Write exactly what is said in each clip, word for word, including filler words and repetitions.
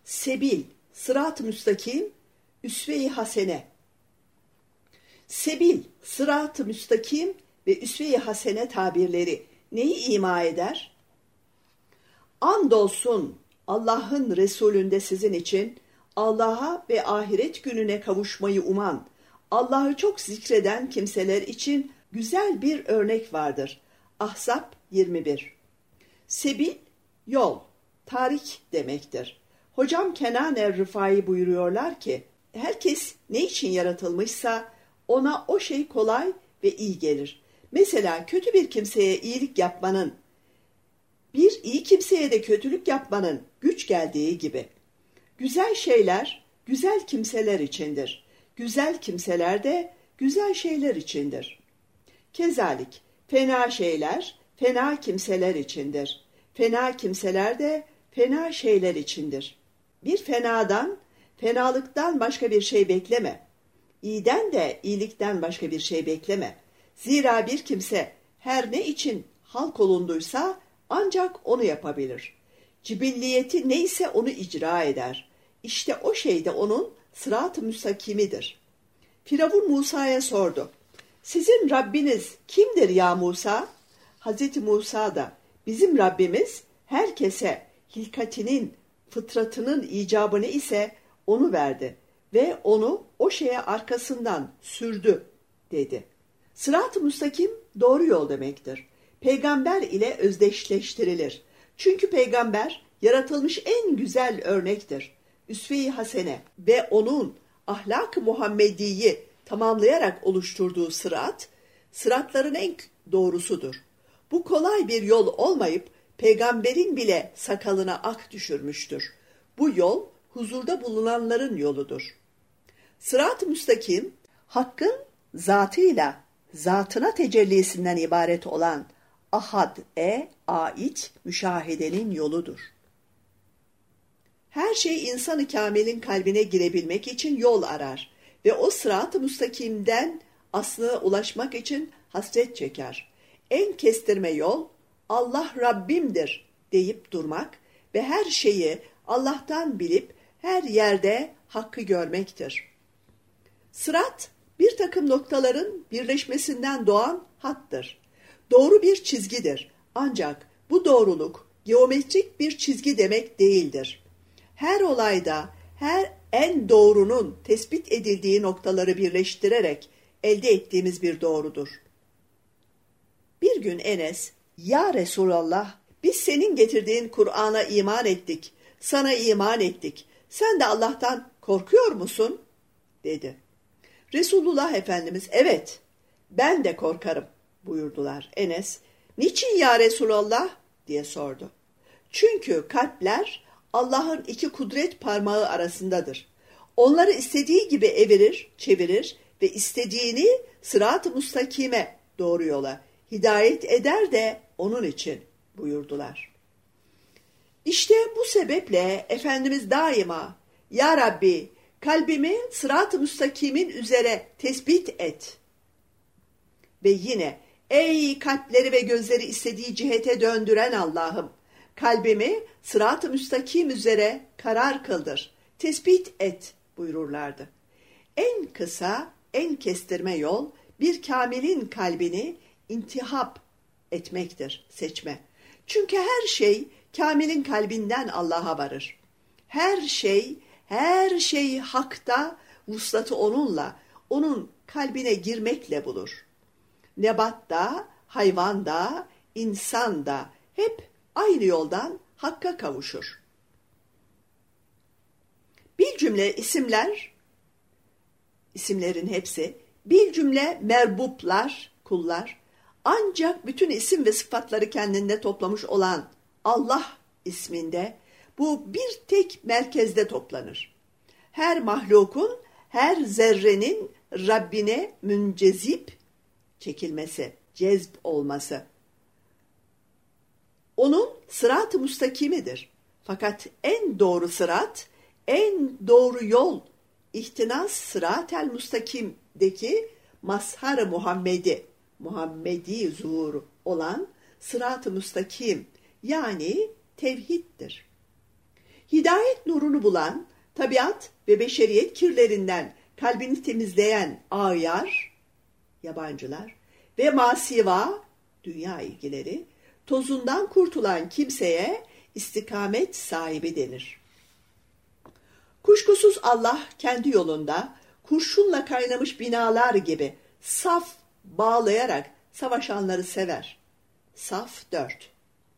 Sebil, sırat-ı müstakim, üsve-i hasene. Sebil, sırat-ı müstakim ve üsve-i hasene tabirleri neyi ima eder? Andolsun Allah'ın Resulünde sizin için Allah'a ve ahiret gününe kavuşmayı uman, Allah'ı çok zikreden kimseler için güzel bir örnek vardır. Ahzab yirmi bir. Sebil, yol, tarik demektir. Hocam Kenan Er-Rıfai buyuruyorlar ki, herkes ne için yaratılmışsa ona o şey kolay ve iyi gelir. Mesela kötü bir kimseye iyilik yapmanın, bir iyi kimseye de kötülük yapmanın güç geldiği gibi. Güzel şeyler, güzel kimseler içindir. Güzel kimseler de güzel şeyler içindir. Kezalik, fena şeyler, fena kimseler içindir. Fena kimseler de fena şeyler içindir. Bir fenadan, fenalıktan başka bir şey bekleme. İyiden de iyilikten başka bir şey bekleme. Zira bir kimse her ne için halk olunduysa ancak onu yapabilir. Cibilliyeti neyse onu icra eder. İşte o şey de onun sırat-ı müstakimidir. Firavun Musa'ya sordu. Sizin Rabbiniz kimdir ya Musa? Hazreti Musa da bizim Rabbimiz herkese hilkatinin, fıtratının icabını ise onu verdi ve onu o şeye arkasından sürdü dedi. Sırat-ı müstakim doğru yol demektir. Peygamber ile özdeşleştirilir. Çünkü peygamber yaratılmış en güzel örnektir. Üsve-i hasene ve onun ahlak-ı Muhammedi'yi tamamlayarak oluşturduğu sırat, sıratların en doğrusudur. Bu kolay bir yol olmayıp peygamberin bile sakalına ak düşürmüştür. Bu yol huzurda bulunanların yoludur. Sırat-ı müstakim, Hakk'ın zatıyla zatına tecellisinden ibaret olan ahad-e ait müşahedenin yoludur. Her şey insan-ı kamilin kalbine girebilmek için yol arar ve o sırat-ı müstakimden aslına ulaşmak için hasret çeker. En kestirme yol Allah Rabbimdir deyip durmak ve her şeyi Allah'tan bilip her yerde hakkı görmektir. Sırat bir takım noktaların birleşmesinden doğan hattır. Doğru bir çizgidir. Ancak bu doğruluk geometrik bir çizgi demek değildir. Her olayda her en doğrunun tespit edildiği noktaları birleştirerek elde ettiğimiz bir doğrudur. Bir gün Enes, "Ya Resulallah, biz senin getirdiğin Kur'an'a iman ettik, sana iman ettik. Sen de Allah'tan korkuyor musun?" dedi. Resulullah Efendimiz, "Evet, ben de korkarım," buyurdular. Enes, "Niçin ya Resulallah?" diye sordu. "Çünkü kalpler Allah'ın iki kudret parmağı arasındadır. Onları istediği gibi evirir, çevirir ve istediğini sırat-ı müstakime doğru yola hidayet eder de onun için," buyurdular. İşte bu sebeple Efendimiz daima, "Ya Rabbi, kalbimi sırat-ı müstakimin üzere tespit et." Ve yine, "Ey kalpleri ve gözleri istediği cihete döndüren Allah'ım, kalbimi sırat-ı müstakim üzere karar kıldır, tespit et," buyururlardı. En kısa, en kestirme yol bir kamilin kalbini intihap etmektir, seçme. Çünkü her şey kamilin kalbinden Allah'a varır. Her şey, her şey hakta, vuslatı onunla, onun kalbine girmekle bulur. Nebatta, hayvanda, insanda hep aynı yoldan hakka kavuşur. Bir cümle isimler, isimlerin hepsi, bir cümle merbuplar, kullar, ancak bütün isim ve sıfatları kendinde toplamış olan Allah isminde bu bir tek merkezde toplanır. Her mahlukun, her zerrenin Rabbine müncezip çekilmesi, cezb olması. Onun sırat-ı müstakimidir. Fakat en doğru sırat, en doğru yol, ihtinas sırat-el müstakimdeki mazhar-ı Muhammedi, Muhammedi zuhuru olan sırat-ı müstakim, yani tevhiddir. Hidayet nurunu bulan, tabiat ve beşeriyet kirlerinden kalbini temizleyen ağyar, yabancılar ve masiva, dünya ilgileri, tozundan kurtulan kimseye istikamet sahibi denir. Kuşkusuz Allah kendi yolunda kurşunla kaynamış binalar gibi saf bağlayarak savaşanları sever. Saf dört.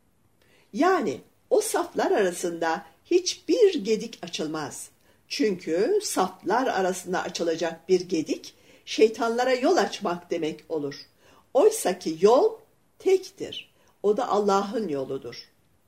Yani o saflar arasında hiçbir gedik açılmaz. Çünkü saflar arasında açılacak bir gedik şeytanlara yol açmak demek olur. Oysa ki yol tektir. O da Allah'ın yoludur.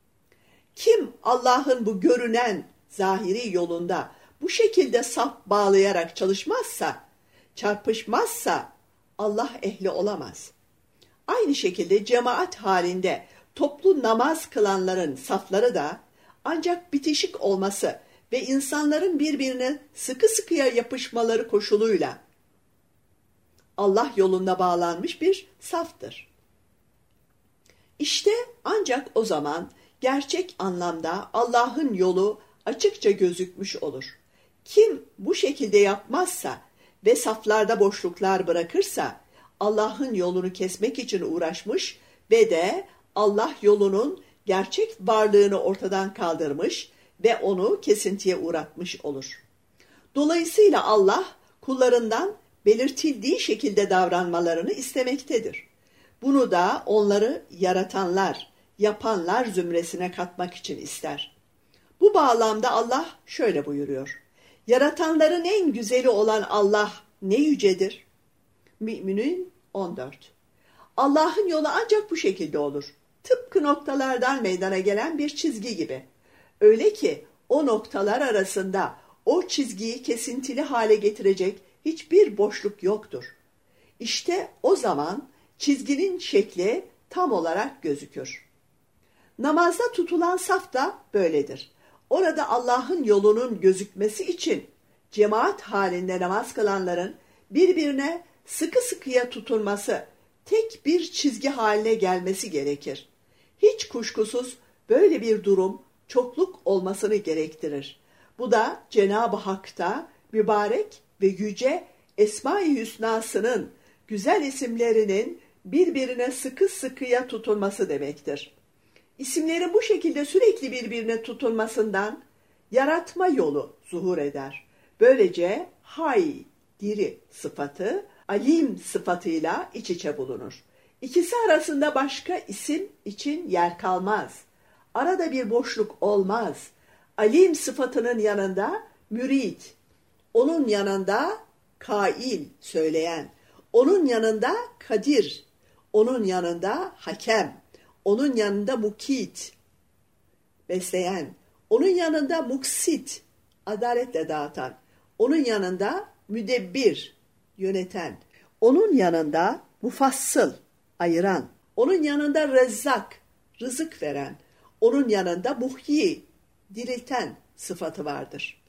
Kim Allah'ın bu görünen zahiri yolunda bu şekilde saf bağlayarak çalışmazsa, çarpışmazsa Allah ehli olamaz. Aynı şekilde cemaat halinde toplu namaz kılanların safları da ancak bitişik olması ve insanların birbirine sıkı sıkıya yapışmaları koşuluyla Allah yolunda bağlanmış bir saftır. İşte ancak o zaman gerçek anlamda Allah'ın yolu açıkça gözükmüş olur. Kim bu şekilde yapmazsa ve saflarda boşluklar bırakırsa Allah'ın yolunu kesmek için uğraşmış ve de Allah yolunun gerçek varlığını ortadan kaldırmış ve onu kesintiye uğratmış olur. Dolayısıyla Allah kullarından belirtildiği şekilde davranmalarını istemektedir. Bunu da onları yaratanlar, yapanlar zümresine katmak için ister. Bu bağlamda Allah şöyle buyuruyor: Yaratanların en güzeli olan Allah ne yücedir? Mü'minun on dört. Allah'ın yolu ancak bu şekilde olur. Tıpkı noktalardan meydana gelen bir çizgi gibi. Öyle ki o noktalar arasında o çizgiyi kesintili hale getirecek hiçbir boşluk yoktur. İşte o zaman çizginin şekli tam olarak gözükür. Namazda tutulan saf da böyledir. Orada Allah'ın yolunun gözükmesi için cemaat halinde namaz kılanların birbirine sıkı sıkıya tutunması, tek bir çizgi haline gelmesi gerekir. Hiç kuşkusuz böyle bir durum çokluk olmasını gerektirir. Bu da Cenab-ı Hak'ta mübarek ve yüce Esma-i Hüsna'sının güzel isimlerinin birbirine sıkı sıkıya tutunması demektir. İsimlerin bu şekilde sürekli birbirine tutunmasından yaratma yolu zuhur eder. Böylece hay, diri sıfatı, alim sıfatıyla iç içe bulunur. İkisi arasında başka isim için yer kalmaz. Arada bir boşluk olmaz. Alim sıfatının yanında mürid, onun yanında kail, söyleyen, onun yanında kadir, onun yanında hakem, onun yanında mukit, besleyen, onun yanında muksit, adaletle dağıtan, onun yanında müdebbir, yöneten, onun yanında mufassıl, ayıran, onun yanında rezzak, rızık veren, onun yanında muhyi, dirilten sıfatı vardır.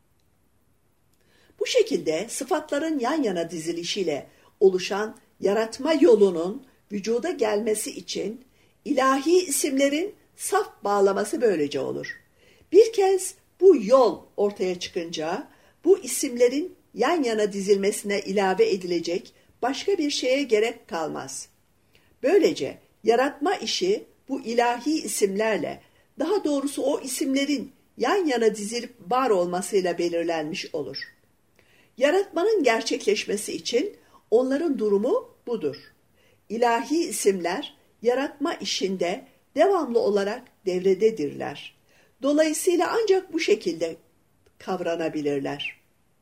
Bu şekilde sıfatların yan yana dizilişiyle oluşan yaratma yolunun vücuda gelmesi için ilahi isimlerin saf bağlaması böylece olur. Bir kez bu yol ortaya çıkınca bu isimlerin yan yana dizilmesine ilave edilecek başka bir şeye gerek kalmaz. Böylece yaratma işi bu ilahi isimlerle, daha doğrusu o isimlerin yan yana dizilip var olmasıyla belirlenmiş olur. Yaratmanın gerçekleşmesi için onların durumu budur. İlahi isimler yaratma işinde devamlı olarak devrededirler. Dolayısıyla ancak bu şekilde kavranabilirler.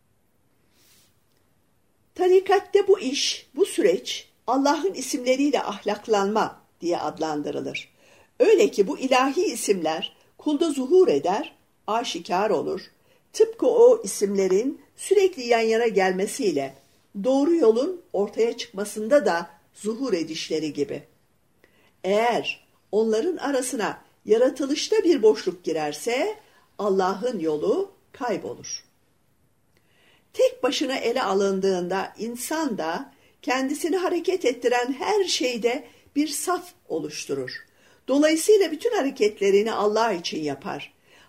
Tarikatte bu iş, bu süreç Allah'ın isimleriyle ahlaklanma diye adlandırılır. Öyle ki bu ilahi isimler kulda zuhur eder, aşikar olur. Tıpkı o isimlerin sürekli yan yana gelmesiyle doğru yolun ortaya çıkmasında da zuhur edişleri gibi. Eğer onların arasına yaratılışta bir boşluk girerse Allah'ın yolu kaybolur. Tek başına ele alındığında insan da kendisini hareket ettiren her şeyde bir saf oluşturur. Dolayısıyla bütün hareketlerini Allah için yapar.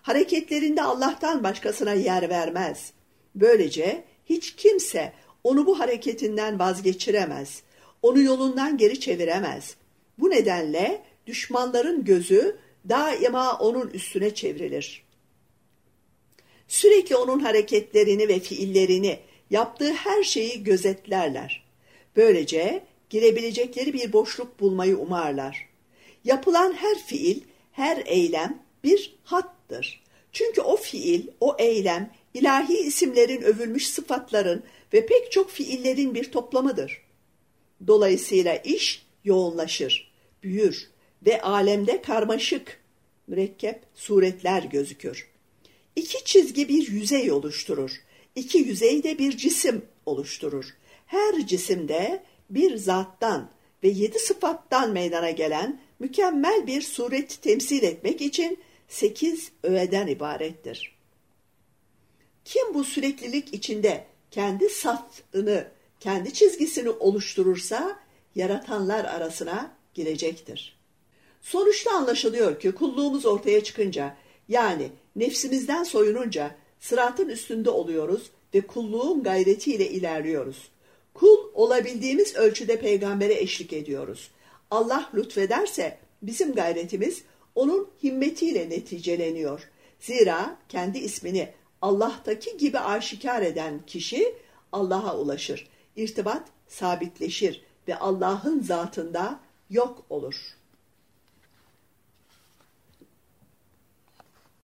Hareketlerinde Allah'tan başkasına yer vermez. Böylece hiç kimse onu bu hareketinden vazgeçiremez. Onu yolundan geri çeviremez. Bu nedenle düşmanların gözü daima onun üstüne çevrilir. Sürekli onun hareketlerini ve fiillerini, yaptığı her şeyi gözetlerler. Böylece girebilecekleri bir boşluk bulmayı umarlar. Yapılan her fiil, her eylem bir hattır. Çünkü o fiil, o eylem, ilahi isimlerin övülmüş sıfatların ve pek çok fiillerin bir toplamıdır. Dolayısıyla iş yoğunlaşır, büyür ve alemde karmaşık, mürekkep suretler gözükür. İki çizgi bir yüzey oluşturur. İki yüzey de bir cisim oluşturur. Her cisimde bir zattan ve yedi sıfattan meydana gelen mükemmel bir sureti temsil etmek için sekiz öğeden ibarettir. Kim bu süreklilik içinde kendi safını, kendi çizgisini oluşturursa yaratanlar arasına girecektir. Sonuçta anlaşılıyor ki kulluğumuz ortaya çıkınca, yani nefsimizden soyununca sıratın üstünde oluyoruz ve kulluğun gayretiyle ilerliyoruz. Kul olabildiğimiz ölçüde peygambere eşlik ediyoruz. Allah lütfederse bizim gayretimiz onun himmetiyle neticeleniyor. Zira kendi ismini Allah'taki gibi aşikar eden kişi Allah'a ulaşır. İrtibat sabitleşir ve Allah'ın zatında yok olur.